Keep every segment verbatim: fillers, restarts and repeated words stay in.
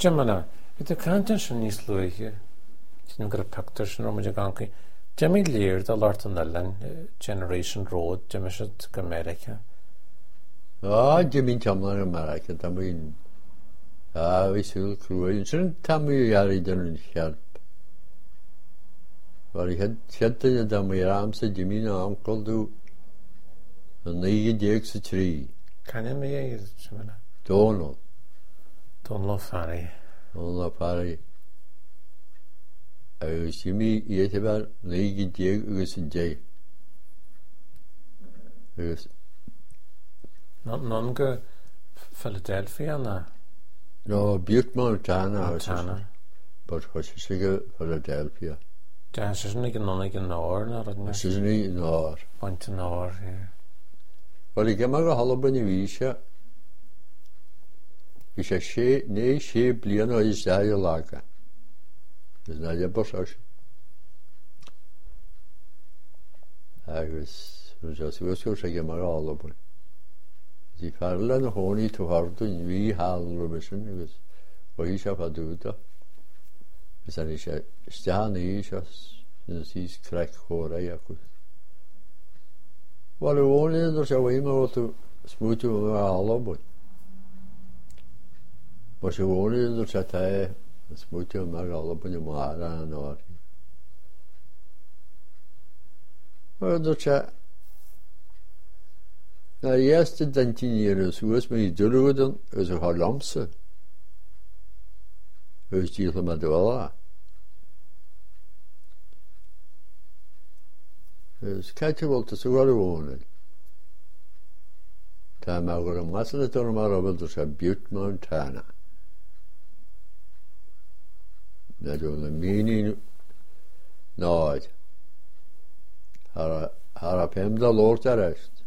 Gemma, ito cantan sin níos luige. Ti'n gyda pactor sin rhwng y ganci. Gemma lir da lartan allan Generation Road, Gemma sydd America. Ah, Gemma tamlan America, tamlan. Ah, vi sydd crwy'n sy'n tamlan i ari dyn nhw'n help. Waar ik het in de Amerikaanse Jimmy onkel doe, een negentigste tree. Kan je mee Gemma? Donald. Donald Farry. Donald Farry. Als Jimmy eet wel negentig is een day. Dus. Non ge Philadelphia na. No, Butte, Montana. Montana. But was zeker Philadelphia. Ja, ze is niet nog niet een oor naar het. Ze is niet een oor. Point een oor, ja. Wel, ik heb maar geholpen in Wiesje. Ik zeg, she, nee, she blien al is daar je laken. Dus naar je borsas. Hij was, zoals ik was, zeg je maar geholpen. Die verlen gewoon niet te hard doen. Wie halen we misschien? Ik was, wat is dat wat doet dat? Dus dan is hij staan hier, als hij is krijg horen, ja goed. Wat gewoon is, er zou iemand wat te smoeten met allemaal. Maar gewoon is, er zat hij smoeten met allemaal maar aan oor. Maar dat je na de eerste tien jaar zo is met je doorgaan, is er haar lamse. Is die helemaal door. Dus kijk je wel te zoeken wonen. Daar mag er een massa door maar op dus een Butte, Montana. Dat doen een mini nooit. Haar haar op hem de Lord arrest.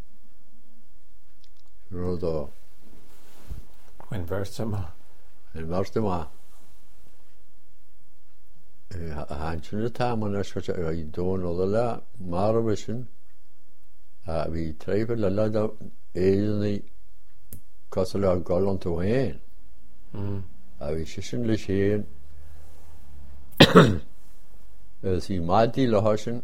Rodo. In Versama. In Versama. Hansen het tamen als je doen alle maar wissen. Ah, we treffen alle dat is kastelen galant te heen. Hmm. Ah, we zitten dus heen. Als je maar die lachen.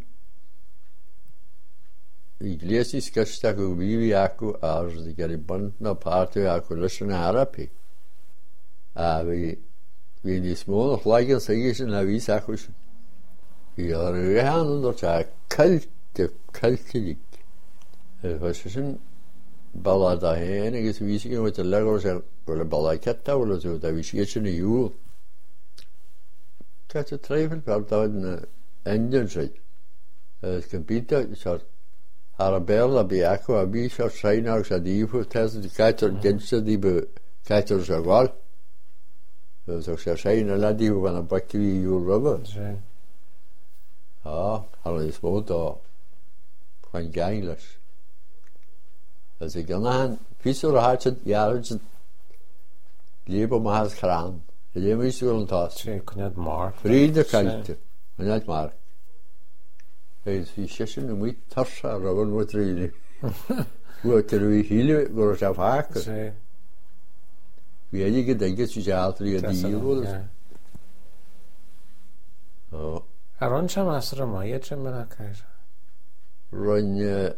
Ik lees die sketch hoe wie aku als die gariband na party aku lussen Arabic. Ah, we wie die small nog lijken zeggen naar wie zeg ik. Ja, we gaan onder het kalte kaltelijk. Het was een balla daarheen. Ik zie wie met de leggers en de balla katta of zo. Dat wist je niet hoe. Ik had het twijfel dat dat een engine zit. Het computer soort Arabella bij aqua bij soort zijn als dat die voor test die katter diensten die be katter zo wel. Dus ik zeg, zijn er laat die van een bakje uur rubber. Zijn. Ja, alles is wel daar. Van gangles. Als ik dan aan, visser had het, ja, het leven maar het kraan. Het leven is wel een tas. Zijn, kon je het mark. Vrienden kalte. En niet mark. Hij is wie zessen, dan moet je tarsa, rubber moet rijden. Hoe kunnen we hier, waar het afhaken. Zijn. Weet je, denk je, ze altijd die hier worden. Oh. Aron zijn master maar je zijn maar krijgen. Run,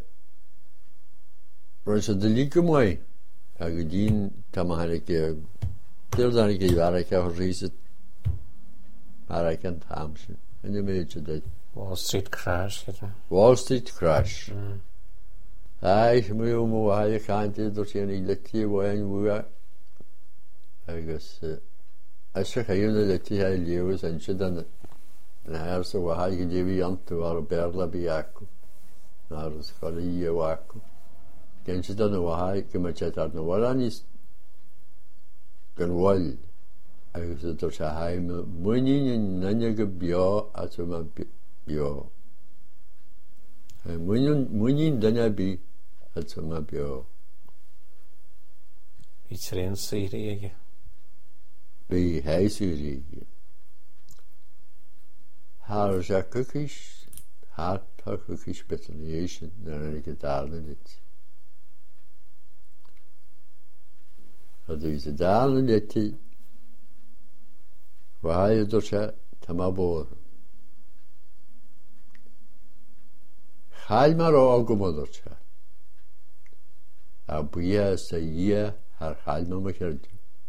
run ze de lieke mooi. Als dien, dan mag ik je, heel dan ik je waar ik je verriezen, maar ik kan het hamsen. En je weet je dat. Wall Street crash. Wall Street crash. Mm. Hij moet je maar hij kan het door zijn elektie waar en hoe. Agus as se chaúna le tí ha leus an si an na her sa wa ge dévi antu ar berla bi aku na ras khali waku gen si dan wa ge ma chat ar no wala nis gan wal agus to sa ha muni nanya ge bio atuma bio muni muni danya bi atuma bio Iets erin serie. Bij huisurië. Haar zijn cookies, haar cookies speciation, dan heb ik het daar niet. Dat is het daar niet. Bhaile dúir sé tá má bór. Chail mar á go mór sé. A bia sa ia ar chail nó me chéirdi.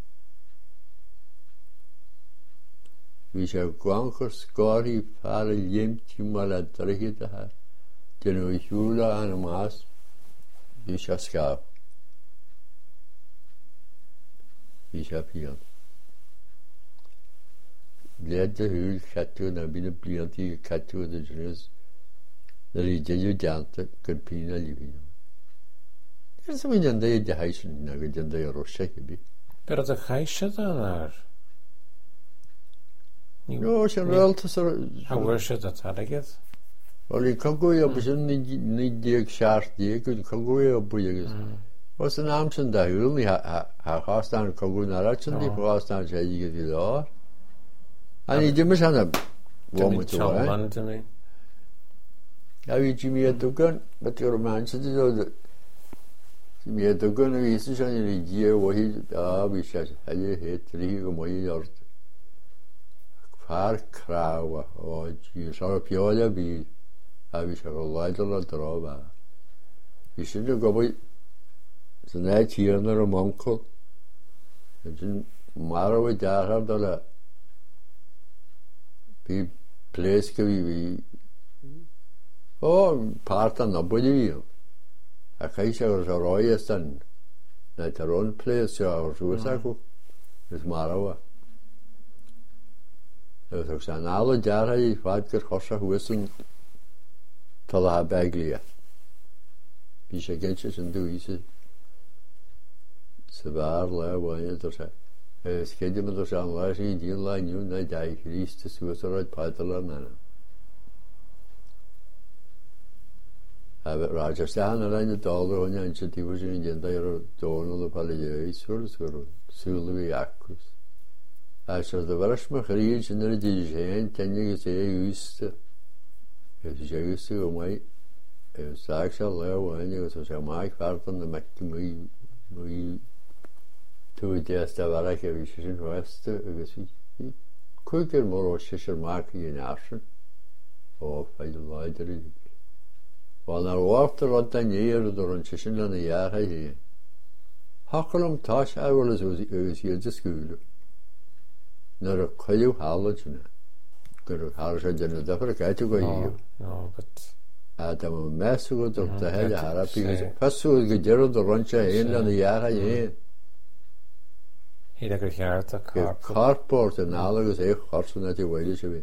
Bhí sé gwanchar scóirí fear a liimtí mar a drigid a ha. Dyn nhw hiwla an y mas, bhí sé scaf. Bhí sé pian. Bliad a hwyl cadw na byn y blianti cadw y dynus. Yr i dynnu dianta gyr pyn a lifin. Ers am yn anda i dehaision na gyd anda i rosau hybi. Per oedd y chaisio dan ar? No, sy'n reltas ar... A wyrsio da taragedd? Wel, i'n cogwy o bys yn nidiag siart diag, i'n cogwy o bwyag. Os yn amser da hwyl, ni ha chastan y cogwy na ratsan, ni chastan siad i gyda o'r. A ni ddim yn siarad am... Dyn ni'n chalman, dyn ni. A fi Jimmy a Dugan, bet yw'r man sydd wedi dod... Jimmy a Dugan a fi sy'n siarad i'n ei dia o hyd, a fi siarad, hali het, rhi o mwy o'r... Far craw o ji, sa'r piola fi, a fi siarad o laidol o drof a... Fi sy'n ei gofod... Sy'n ei tir ar y moncol. Sy'n mar o i darhar dod a... Fi ples gyda fi... O, part a nobod i fi. A cael o'r roi ystan. Na tar o'n ples o'r rhywbeth acw. Ys mar o a. Ys o'ch sa'n al o darhar i fad gyr chosa hwysyn tal a beglia. Fi eisiau gensio sy'n dwi sy'n sy'n fawr le o wain o'r sa. Sgedi'n mynd o'r sa'n le sy'n dyn le niw na dau Christ y sŵs o'r oed paidol ar nana. A raja stan ar ein y dolr hwnna yn sy'n tifo sy'n dyn da i'r donol o pali ieis o'r sŵl fi acws. A sy'n dy farach mae chryd sy'n yr y dysgen tennig ys e ywst. Ys e ywst o mai. Ys ag sy'n le o wain ys o sy'n maig fardan y mecti mwy mwy Twy diast a farach e fi sy'n rhwest agos fi cwygyr mor o sy'n maig i yn arsen. O, ffaid o laid ar ydy. Wel, na'r wart ar oed da'n eir o'r o'n sy'n lan y iar hai hi. Hachol am tas a wel ys ys i'r dysgwyl. Na'r o coelw halod yna. Gyr o har sy'n dyn nhw daffer y gaet o goi hi. No, but... A dam o mes o god o'r dahel a harap i gys. Pasw o gyda'r o'r o'n sy'n ein lan y iar hai hi. Hyd ag yr hiart a carport. Carport yn alag os eich chorswn at i weili sy'n fi.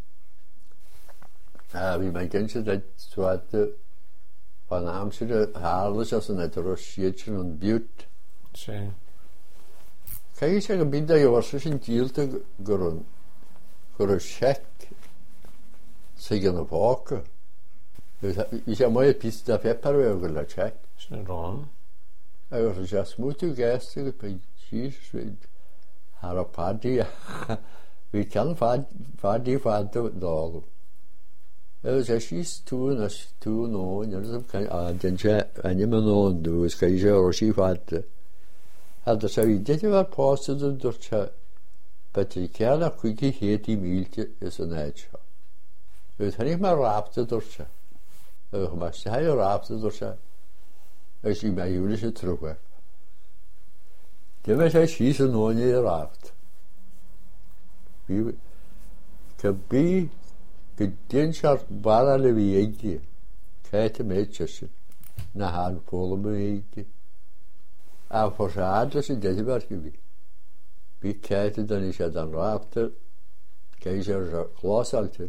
A fi mae'n gensio dweud swad fan amser y harlys os yn edrych o'r sied sy'n yn biwt. Si. Cai eisiau yn byd ag o'r sy'n dilt ag gyrwn gyrwn siec sy'n gan y foc. Eisiau mwy pist a pepar fe o gyda siec. Sy'n ron. Ag os eisiau smwtio gest ag y Jeez, har o party. Vi kan party fad dol. Ys eisiau tŵn as tŵn o, nyr kan a den se anje men on du skal je o si fad. Hade så vi det var postet du dorcha. Patrikala kuki het i milte is en edge. Det han ikke mer rapte dorcha. Og mas har jo rapte dorcha. Ys i meg jule så tror jeg. Det var så skis og noen i raft. Vi kan bli gedensjart bare alle vi ikke. Kæte med tjøssen. Når han får med ikke. Og for så andre så det var ikke vi. Vi kæte den ikke den rafter. Kan jeg så klås alt.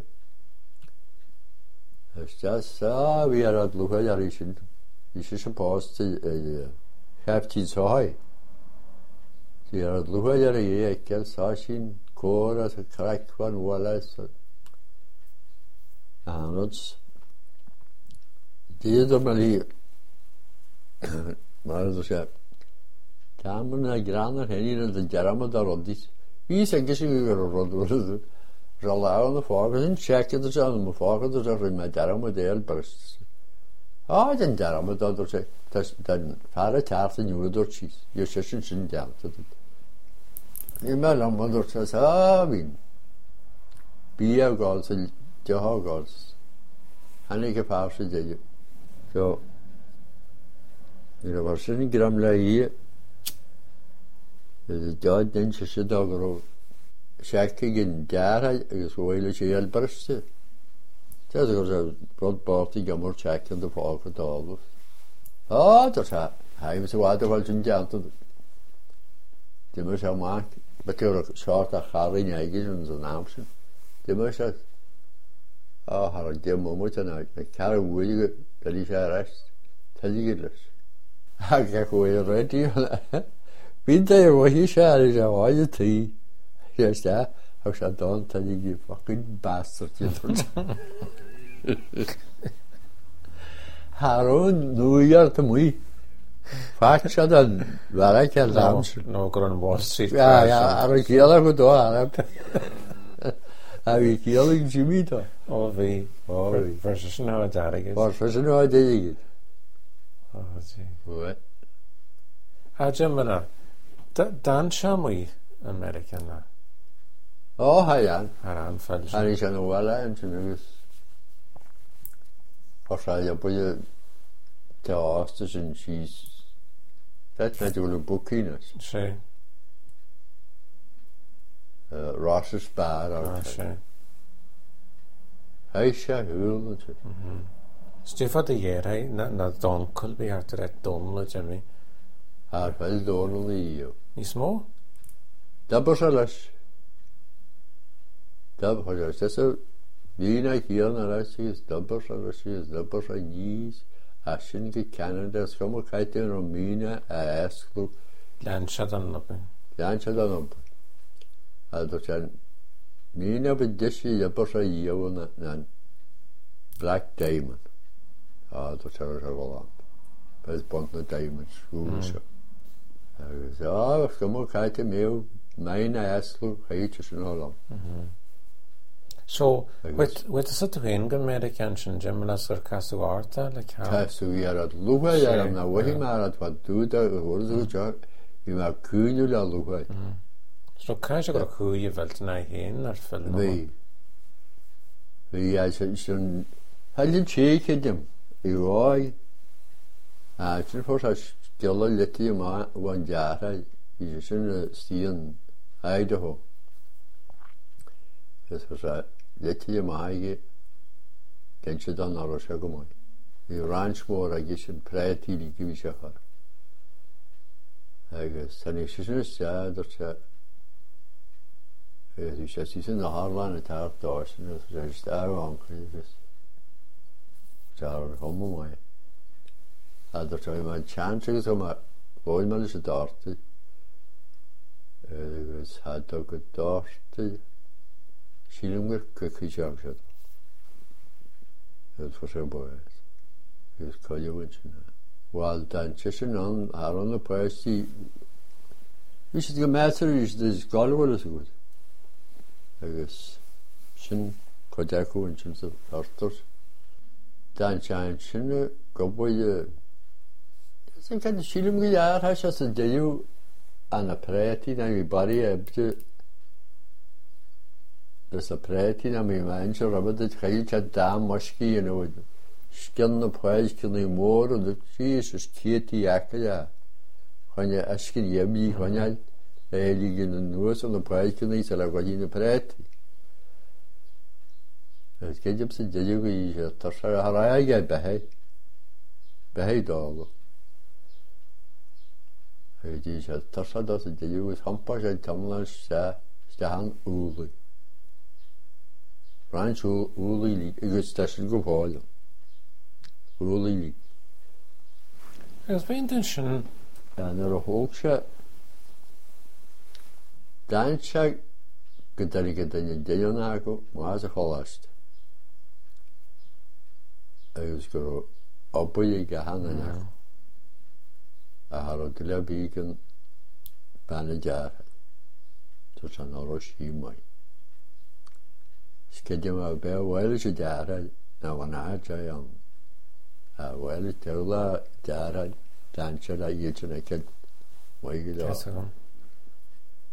Så så vi er at lukke der ikke. Vi skal så passe til kaptins høj. Det er at lukke der i ikke så sin kåre så kræk van wala så. Anods. Det er der man lige maar så siger damen og graner hen i den jarama der rodis. Vi så ikke så vi rodis. Ralaune fagen checken det så med fagen det så med jarama der best. Ah den jarama der der så den fara tarten jo der chis. Jeg synes sin der. Imellem man der så så vi bia gáil sa deá gáil. Hannig go fáir sa déidir. So, Ina bhar sin gram le í is dead den se se da go seacha gin deara agus bhfuil sé elbarste. Tá go se brod bartí gamor seacha de fá go dálas. Á, tá se haim sa bhád bhil sin deanta. Di mar se máach, betur seart a charin aigis an san amsin. Di mar se á, har a dim momut an ag, me car a bhuiige galí sé rest, taligid leis. Ag a chwyr redi hwnna. Fi'n dweud o hi siarad i oed y ti. Yes, da. Hag sa don ta ni gi fucking bastard. Haron nwyar ta mwy. Fach sa dan. Fara ca lams. No, gron Wall Street. Ja, ja. Ar y ciel ar do arab. A fi ciel yn Jimmy do. O fi. O fi. Versus yn hawdd darigyd. Versus yn hawdd darigyd. O, ti. Wait. A Jim yna, dan siamwy American na? O, haian. Ar anffel. Han is an wala yn sy'n ywys. Os a ja bwyd te aastas yn sys. Dat na dwi'n bwcinas. Si. Ross's bar. A, si. Heisha hwyl yn sy'n. Stefad y ier, hei, na doncl bi ar dyred donl y Jimmy. Ar fel donl i yw. Ni smó? Dabos a las. Dab, hos oes, das o fi'n a hion ar as ys, dabos a las ys, dabos a nys, asyn gy Canada, sgom o caetyn Romina a esglw. Lansiad an nabyn. Lansiad an nabyn. A dos an, mi'n a byd dysi dabos a yw yn Black Diamond. A dos ar ys a golan. Beth bont na Diamond, sgwrs o. Agus, a, sgom o caetyn mew, mae'n a esglw, chaetys yn olon. So, with with the sort of in American Jim las ar casw arta like how Casw i ar at lwga i ar am na wahi mar at wat dwda gwrdd o jo i mar cwnw la lwga. So cael sig o'r cwy i fel na hyn ar ffilm? Fi. Fi a sy'n halin cheik edym i roi a sy'n ffors a stila leti yma wan jara i sy'n stian Idaho. Ys ffors a leti yma i gen sydd o'n aros ag ymwy. I ranch môr ag ysyn preti li gyfi siachar. Agus, tan i sy'n ystad o'r sa Ys ysad sy'n na harlan y tar dos yn ys ysad ystad o'n cryd. Tar hwm ymwy. A o'r sa yma'n chance agos yma fwy ma'n ysad dorti. Agus, had o gyd dorti. Sílimgur cwci siag siad. Ys ffos e'n bwys. Ys coelio yn sy'n. Wel, dan sy'n on, ar on y pwys di... Fi sydd gymetr i sydd golwyd ys gwyd. Agus, sy'n codeco yn sy'n sy'n ortos. Dan sy'n sy'n gobwyd... Sy'n cael sílimgur iar hais as y deiliw an y preti na i bari ebdi Dys y preti na mi mae'n sy'n rhywbeth yd chael cha da mosgi yn oed. Sgyn y pwys cyn i môr o ddod sis ys ciet i ac ya. Chwanya asgyn iem i chwanya eili gyn yn nŵs o'n y pwys cyn i sy'n agwad i'n y preti. Ys gyd ym sy'n dydiw i sy'n torsar a harai ag e behau. Behau dolo. Ys di sy'n torsar dos y dydiw ys hampa sy'n tamlan stahan úli. Ranch úli li, agus tasyn go fáil. Úli li. Agus fe'n dyn sy'n... Dan ar y hwg se, dan se gyda'r gyda'n y dyn agw, mwaas y cholast. Agus gyro obwy i gahan yn agw. A har o dyle big yn ban y jar. So sa'n oros hi mai. Sgediam a be wel is dara na wana jai on. A wel teula dara dancha da yechna ket. Wai gida.